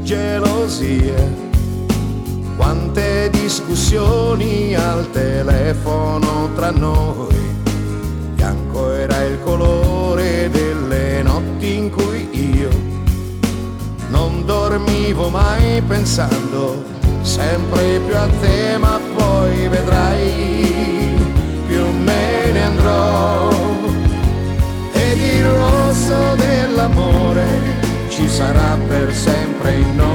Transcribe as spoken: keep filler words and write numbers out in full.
gelosie, quante discussioni al telefono tra noi. Bianco era il colore delle notti in cui io non dormivo mai pensando sempre più a te, ma poi vedrai più me ne andrò. Ed il rosso dell'amore ci sarà per sempre in noi.